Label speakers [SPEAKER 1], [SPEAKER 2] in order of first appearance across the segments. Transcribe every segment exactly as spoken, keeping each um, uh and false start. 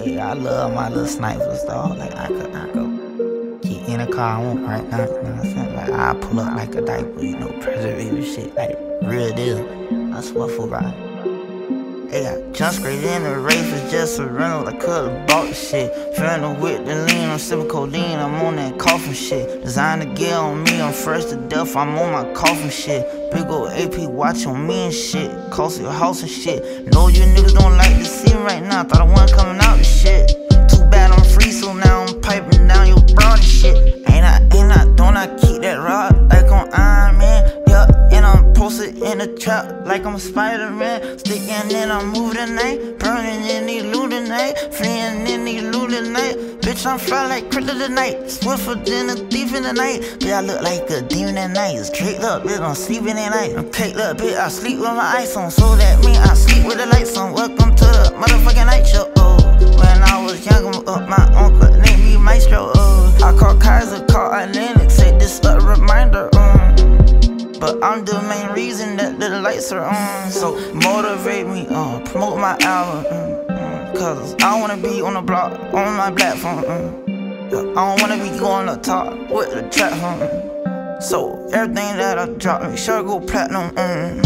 [SPEAKER 1] Yeah, I love my little snipers, dog. Like, I could, I could get in a car I want right now, you know what I'm saying? Like, I pull up like a diaper, you know, preservative shit, like, real deal. I swear for right. Hey, I jump straight in the race, it's just a rental. I could've bought the shit. Feeling with the lean, I'm sipping codeine, I'm on that coffin shit. Designer gear on me, I'm fresh to death, I'm on my coffin shit. Big ol' A P watch on me and shit, cost your house and shit. Know you niggas don't like to see me right now, thought I wasn't coming out with shit. Too bad I'm free, so now I'm piping down your broad and shit. Ain't I, ain't I, don't I keep that rod like on Iron Man? Yeah, and I'm posted in the trap like I'm Spider-Man. Sticking in, I'm moving tonight, burning in these loot tonight, fleeing in these loot tonight. Bitch, I'm fly like Critter tonight, swifter than a thief in the night. Bitch, I look like a demon at night. Straight up, bitch, I'm sleeping at night. I'm caked up, bitch, I sleep with my ice on, so that mean I sleep with the lights on. Welcome to the motherfucking night show. Oh, when I was younger, up my uncle named me Maestro. Oh, I call Kaiser, call Atlantic, say this a reminder. Um. But I'm the main reason that the lights are on. So motivate me, uh, promote my album, mm, mm, cause I wanna be on the block, on my platform, mm. I don't wanna be going up top with the trap, mm. So everything that I drop, make sure I go platinum, mm.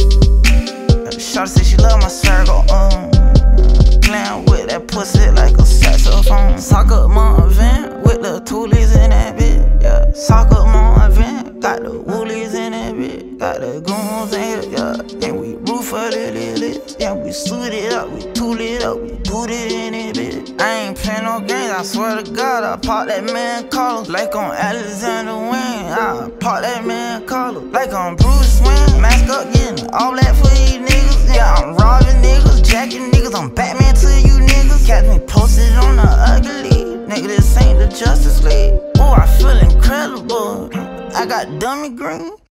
[SPEAKER 1] Shawty say she love my circle, um, playing with that pussy like a saxophone. Sock up my event with the toolies in that bitch, yeah. Sock up my event, got the woolies in that bitch, got the goons in it, yeah. And we roof for the lilies, yeah. We suit it up, we tool it up, we boot it in it, bitch. I ain't playing no games, I swear to God, I pop that man collar like on Alexander Wayne. I pop that man collar like on Bruce Wayne. Mask up, getting all that for these niggas, yeah. I'm robbing niggas, jacking niggas, I'm Batman to you niggas. Catch me posted on the ugly, nigga, this ain't the Justice League. Oh, I feel incredible, I got dummy green.